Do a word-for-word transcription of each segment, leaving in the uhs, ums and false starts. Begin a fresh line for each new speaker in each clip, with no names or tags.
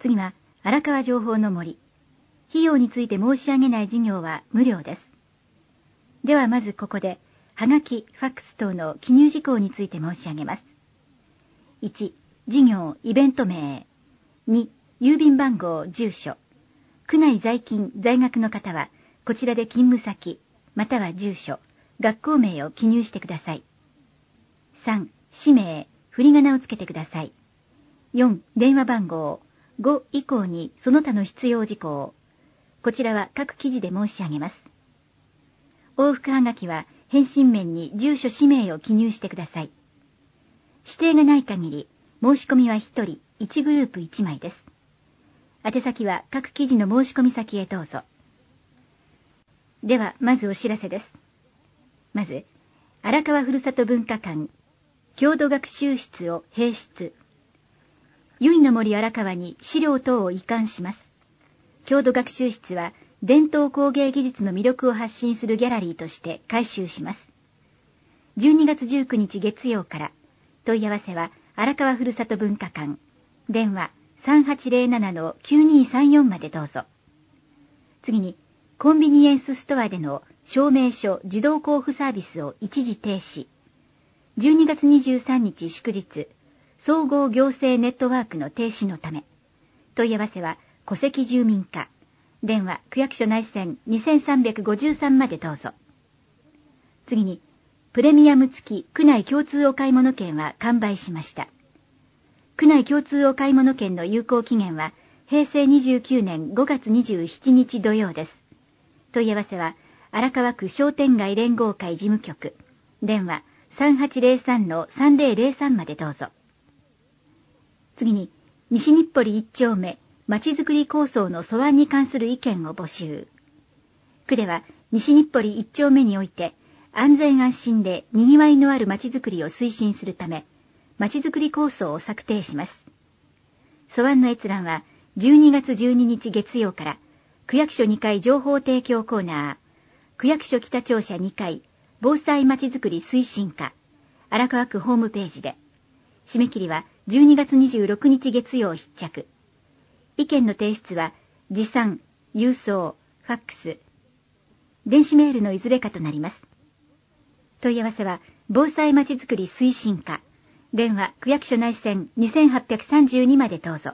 次は、荒川情報の森。費用について申し上げない事業は無料です。ではまずここで、はがき、ファックス等の記入事項について申し上げます。いち、事業、イベント名。に、郵便番号、住所。区内在勤、在学の方は、こちらで勤務先、または住所、学校名を記入してください。さん、氏名、振り仮名をつけてください。よん、電話番号。ご以降にその他の必要事項。こちらは各記事で申し上げます。往復はがきは返信面に住所氏名を記入してください。指定がない限り、申し込みはひとり、いちグループいちまいです。宛先は各記事の申し込み先へどうぞ。では、まずお知らせです。まず、荒川ふるさと文化館、郷土学習室を併設。由比の森荒川に資料等を移管します。郷土学習室は、伝統工芸技術の魅力を発信するギャラリーとして改修します。じゅうにがつじゅうくにち月曜から、問い合わせは荒川ふるさと文化館、電話 さんはちゼロななのきゅうにさんよん までどうぞ。次に、コンビニエンスストアでの証明書自動交付サービスを一時停止。じゅうにがつにじゅうさんにち祝日、総合行政ネットワークの停止のため、問い合わせは戸籍住民課、電話区役所内線にせんさんびゃくごじゅうさんまでどうぞ。次に、プレミアム付き区内共通お買い物券は完売しました。区内共通お買い物券の有効期限はへいせいにじゅうきゅうねんごがつにじゅうしちにち土曜です。問い合わせは荒川区商店街連合会事務局、電話 さんはちゼロさんのさんゼロゼロさん までどうぞ。次に、西日暮里いっ丁目まちづくり構想の素案に関する意見を募集。区では西日暮里いっ丁目において安全安心でにぎわいのあるまちづくりを推進するため、まちづくり構想を策定します。素案の閲覧はじゅうにがつじゅうににち月曜から区役所にかい情報提供コーナー、区役所北庁舎にかい防災まちづくり推進課、荒川区ホームページで、締め切りはじゅうにがつにじゅうろくにち月曜必着。意見の提出は持参、郵送、ファックス、電子メールのいずれかとなります。問い合わせは防災まちづくり推進課、電話区役所内線にせんはっぴゃくさんじゅうにまでどうぞ。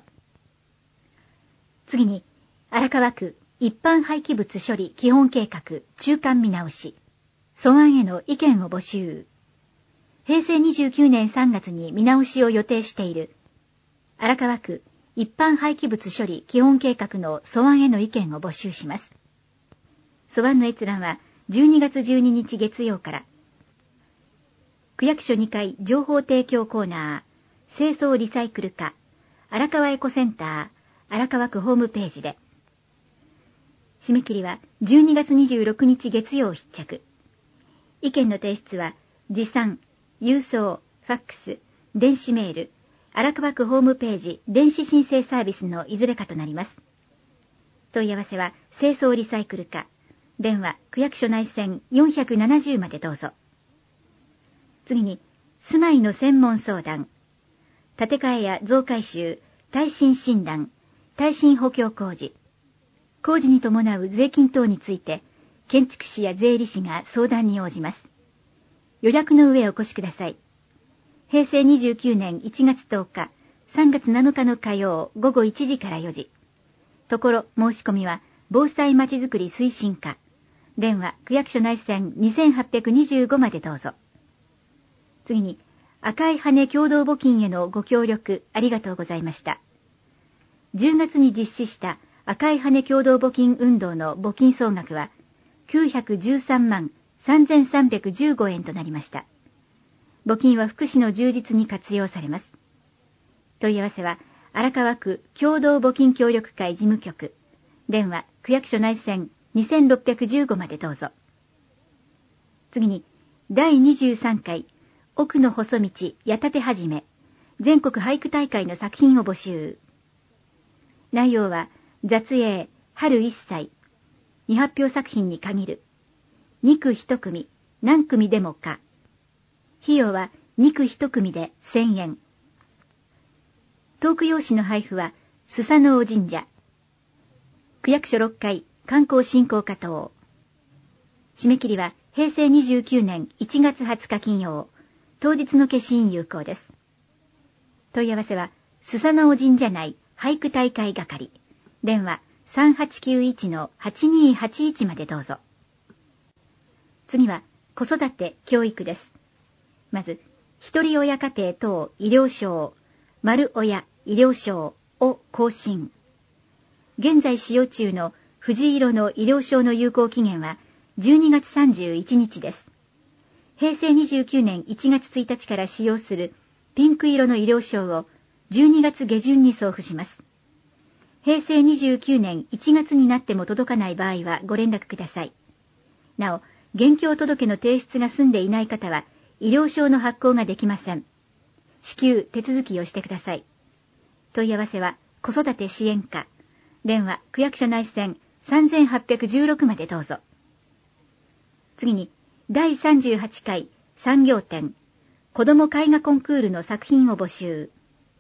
次に、荒川区一般廃棄物処理基本計画中間見直し、素案への意見を募集。へいせいにじゅうきゅうねんさんがつに見直しを予定している荒川区一般廃棄物処理基本計画の素案への意見を募集します。素案の閲覧はじゅうにがつじゅうににち月曜から、区役所にかい情報提供コーナー、清掃リサイクル課、荒川エコセンター、荒川区ホームページで、締め切りはじゅうにがつにじゅうろくにち月曜必着。意見の提出は持参、郵送、ファックス、電子メール、荒川区ホームページ電子申請サービスのいずれかとなります。問い合わせは清掃リサイクル課、電話区役所内線よんひゃくななじゅうまでどうぞ。次に、住まいの専門相談、建て替えや増改修、耐震診断、耐震補強工事、工事に伴う税金等について建築士や税理士が相談に応じます。予約の上お越しください。へいせいにじゅうきゅうねんいちがつとおか、さんがつなのかの火曜ごごいちじからよじ。ところ申し込みは防災まちづくり推進課、電話区役所内線にせんはっぴゃくにじゅうごまでどうぞ。次に、赤い羽共同募金へのご協力ありがとうございました。じゅうがつに実施した赤い羽共同募金運動の募金総額はきゅうひゃくじゅうさんまんさんぜんさんびゃくじゅうごえんとなりました。募金は福祉の充実に活用されます。問い合わせは荒川区共同募金協力会事務局、電話区役所内線にせんろっぴゃくじゅうごまでどうぞ。次に、だいにじゅうさんかい奥の細道矢立はじめ全国俳句大会の作品を募集。内容は雑詠春一歳、未発表作品に限る。にく一組、何組でもか。費用はにく一組でせんえん。トーク用紙の配布はスサノオ神社。区役所ろっかい観光振興課等。締め切りはへいせいにじゅうきゅうねんいちがつはつか金曜、当日の消印有効です。問い合わせはスサノオ神社内俳句大会係、電話 さんはちきゅういちのはちにーはちいち までどうぞ。次は子育て教育です。まず、一人親家庭等医療証、丸親医療証を更新。現在使用中の藤色の医療証の有効期限はじゅうにがつさんじゅういちにちです。へいせいにじゅうきゅうねんいちがつついたちから使用するピンク色の医療証をじゅうにがつげじゅんに送付します。へいせいにじゅうきゅうねんいちがつになっても届かない場合はご連絡ください。なお、現況届の提出が済んでいない方は医療証の発行ができません。至急手続きをしてください。問い合わせは子育て支援課、電話区役所内線さんぜんはっぴゃくじゅうろくまでどうぞ。次にだいさんじゅうはちかい産業展子ども絵画コンクールの作品を募集。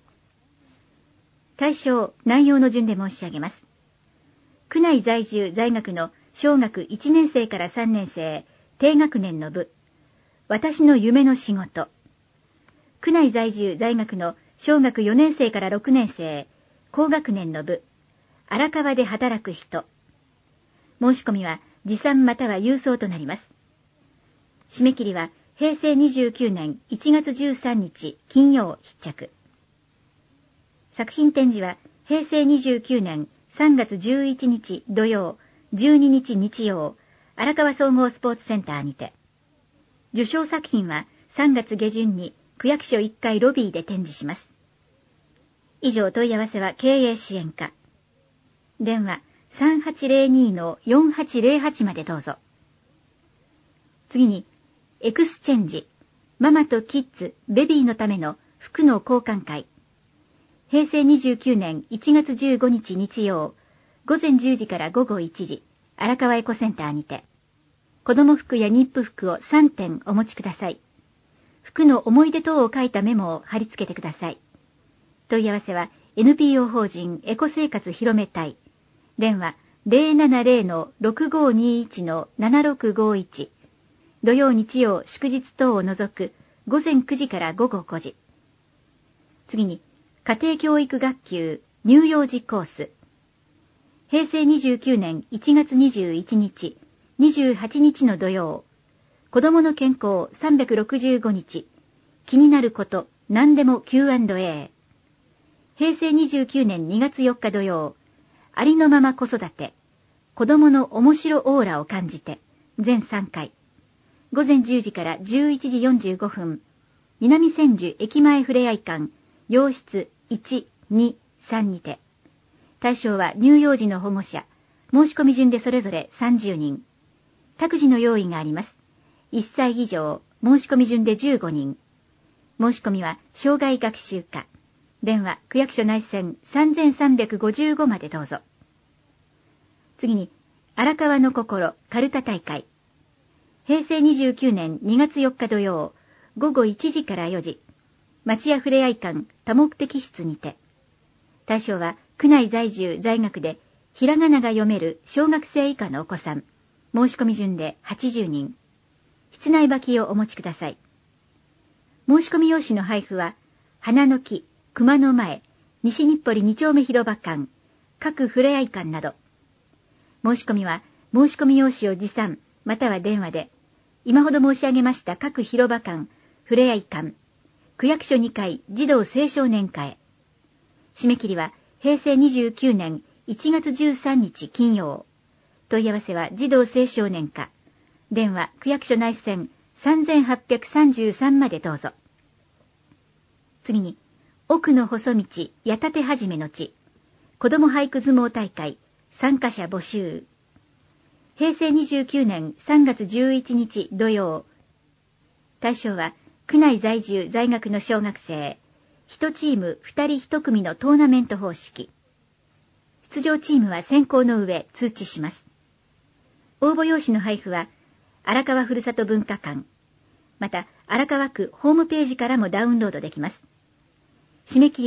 対象内容の順で申し上げます。区内在住在学の小学いちねんせいからさんねんせい低学年の部、私の夢の仕事。区内在住在学の小学よねんせいからろくねんせい高学年の部、荒川で働く人。申し込みは持参または郵送となります。締め切りはへいせいにじゅうきゅうねんいちがつじゅうさんにち金曜必着。作品展示はへいせいにじゅうきゅうねんさんがつじゅういちにち土曜、じゅうににち日曜、荒川総合スポーツセンターにて。受賞作品はさんがつげじゅんに区役所いっかいロビーで展示します。以上問い合わせは経営支援課。電話 さんはちぜろにのよんはちぜろはち までどうぞ。次に、エクスチェンジ、ママとキッズ、ベビーのための服の交換会。へいせいにじゅうきゅうねんいちがつじゅうごにち日曜、ごぜんじゅうじからごごいちじ、荒川エコセンターにて。子供服や妊婦服をさんてんお持ちください。服の思い出等を書いたメモを貼り付けてください。問い合わせは エヌピーオー 法人エコ生活広め隊。電話 ぜろななぜろのろくごにいちのななろくごいち。土曜日曜祝日等を除くごぜんくじからごごごじ。次に、家庭教育学級乳幼児コース。へいせいにじゅうきゅうねんいちがつにじゅういちにち、にじゅうはちにちの土曜、子どもの健康さんびゃくろくじゅうごにち、気になること、何でも キューアンドエー。へいせいにじゅうきゅうねんにがつよっか土曜、ありのまま子育て、子どもの面白オーラを感じて、全さんかい。ごぜんじゅうじからじゅういちじよんじゅうごふん、南千住駅前ふれあい館、洋室いち、に、さんにて。対象は乳幼児の保護者、申し込み順でそれぞれさんじゅうにん。託児の用意があります。いっさい以上、申し込み順でじゅうごにん。申し込みは障害学習課。電話区役所内線さんぜんさんびゃくごじゅうごまでどうぞ。次に、荒川の心かるた大会。へいせいにじゅうきゅうねんにがつよっか土曜、ごごいちじからよじ、町屋ふれあい館多目的室にて。対象は区内在住在学でひらがなが読める小学生以下のお子さん。申し込み順ではちじゅうにん。室内履きをお持ちください。申し込み用紙の配布は、花の木、熊の前、西日暮里に丁目広場館、各ふれあい館など。申し込みは、申し込み用紙を持参、または電話で、今ほど申し上げました各広場館、ふれあい館、区役所にかい児童青少年課へ。締め切りは、へいせいにじゅうきゅうねんいちがつじゅうさんにち金曜。問い合わせは児童青少年課。電話区役所内線さんぜんはっぴゃくさんじゅうさんまでどうぞ。次に、奥の細道矢立はじめの地、子ども俳句相撲大会、参加者募集。へいせいにじゅうきゅうねんさんがつじゅういちにち土曜。対象は、区内在住在学の小学生、いちチームふたりいち組のトーナメント方式。出場チームは選考の上通知します。応募用紙の配布は、荒川ふるさと文化館、また荒川区ホームページからもダウンロードできます。締め切りは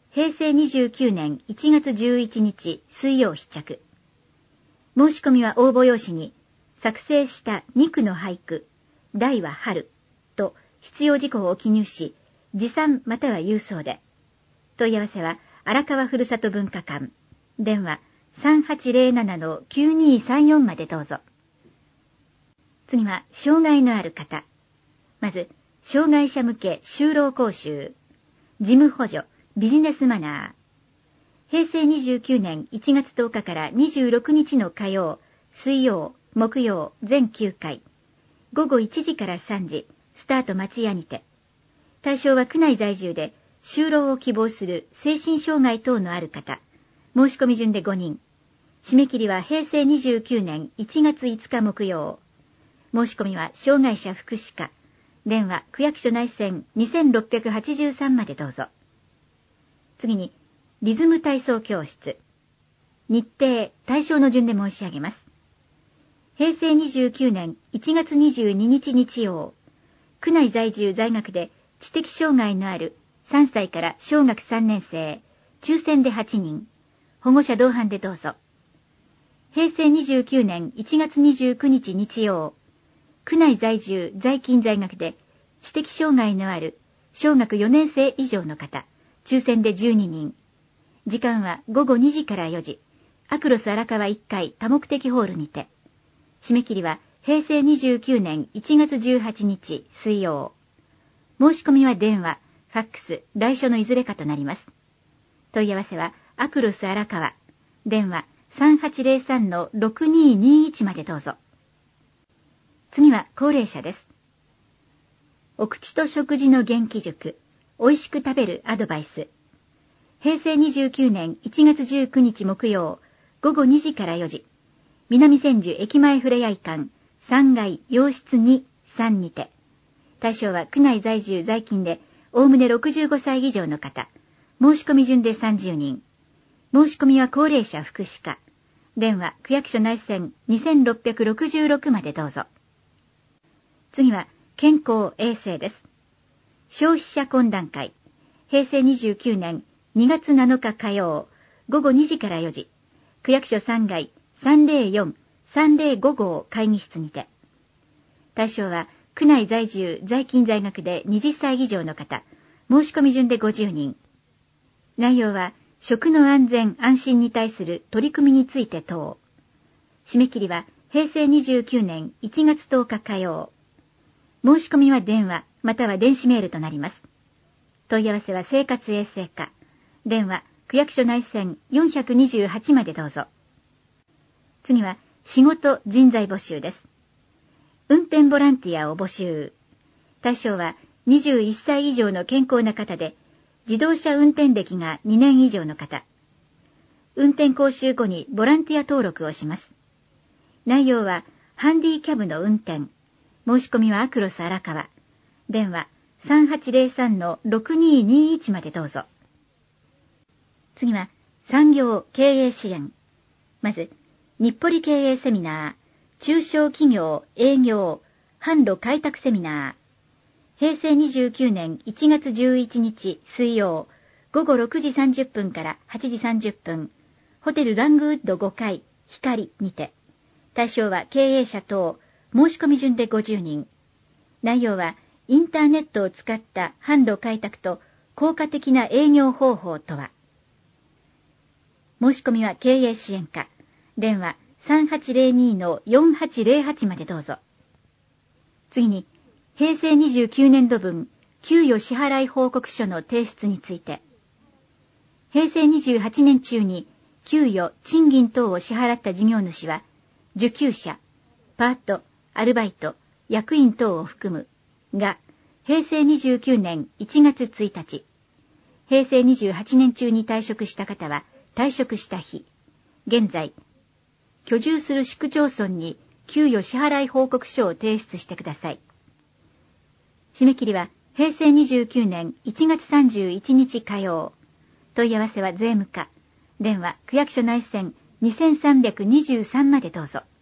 へいせいにじゅうきゅうねんいちがつじゅういちにち水曜必着。申し込みは応募用紙に、作成したにくの俳句、題は春と必要事項を記入し、持参または郵送で。問い合わせは荒川ふるさと文化館、電話 さんはちゼロななのきゅうにさんよん までどうぞ。次は障害のある方。まず、障害者向け就労講習、事務補助、ビジネスマナー。へいせいにじゅうきゅうねんいちがつとおかからにじゅうろくにちの火曜、水曜、木曜、全きゅうかい。ごごいちじからさんじ、スタート町屋にて。対象は区内在住で、就労を希望する精神障害等のある方。申し込み順でごにん。締め切りはへいせいにじゅうきゅうねんいちがついつか木曜。申し込みは障害者福祉課。電話区役所内線にせんろっぴゃくはちじゅうさんまでどうぞ。次に、リズム体操教室。日程、対象の順で申し上げます。へいせいにじゅうきゅうねんいちがつにじゅうににち日曜。区内在住在学で知的障害のあるさんさいから小学さんねんせい、抽選ではちにん。保護者同伴でどうぞ。へいせいにじゅうきゅうねんいちがつにじゅうくにち日曜。区内在住在勤在学で知的障害のある小学よねんせい以上の方、抽選でじゅうににん。時間はごごにじからよじ。アクロス荒川いっかい多目的ホールにて。締め切りはへいせいにじゅうきゅうねんいちがつじゅうはちにち水曜。申し込みは電話、ファックス、来所のいずれかとなります。問い合わせはアクロス荒川、電話 さんはちゼロさんのろくににいち までどうぞ。次は高齢者です。お口と食事の元気塾、おいしく食べるアドバイス。へいせいにじゅうきゅうねんいちがつじゅうくにち木曜、ごごにじからよじ。南千住駅前ふれあい館さんがい洋室に、さんにて。対象は区内在住在勤で、おおむねろくじゅうごさい以上の方。申し込み順でさんじゅうにん。申し込みは高齢者福祉課。電話区役所内線にせんろっぴゃくろくじゅうろくまでどうぞ。次は健康衛生です。消費者懇談会。へいせいにじゅうきゅうねんにがつなのか火曜、ごごにじからよじ。区役所さんがいさんぜろよん さんぜろご号会議室にて。対象は区内在住在勤在学ではたち以上の方。申し込み順でごじゅうにん。内容は食の安全安心に対する取り組みについて等。締め切りはへいせいにじゅうきゅうねんいちがつとおか火曜。申し込みは電話または電子メールとなります。問い合わせは生活衛生課。電話区役所内線よんひゃくにじゅうはちまでどうぞ。次は仕事人材募集です。運転ボランティアを募集。対象はにじゅういっさい以上の健康な方で、自動車運転歴がにねん以上の方。運転講習後にボランティア登録をします。内容はハンディキャブの運転。申し込みはアクロス荒川。電話さんはちゼロさんのろくににいちまでどうぞ。次は産業経営支援。まず、日暮里経営セミナー、中小企業営業、販路開拓セミナー。へいせいにじゅうきゅうねんいちがつじゅういちにち水曜、ごごろくじさんじゅっぷんからはちじさんじゅっぷん、ホテルラングウッドごかい、光にて。対象は経営者等、申し込み順でごじゅうにん。内容は、インターネットを使った販路開拓と効果的な営業方法とは。申し込みは経営支援課。電話さんはちゼロにのよんはちゼロはちまでどうぞ。次に、へいせいにじゅうきゅうねんど分、給与支払い報告書の提出について。へいせいにじゅうはちねん中に、給与、賃金等を支払った事業主は、受給者、パート、アルバイト、役員等を含む、が、へいせいにじゅうきゅうねんいちがつついたち。へいせいにじゅうはちねん中に退職した方は、退職した日。現在、居住する市区町村に給与支払い報告書を提出してください。締め切りはへいせいにじゅうきゅうねんいちがつさんじゅういちにち火曜。問い合わせは税務課。電話区役所内線にせんさんびゃくにじゅうさんまでどうぞ。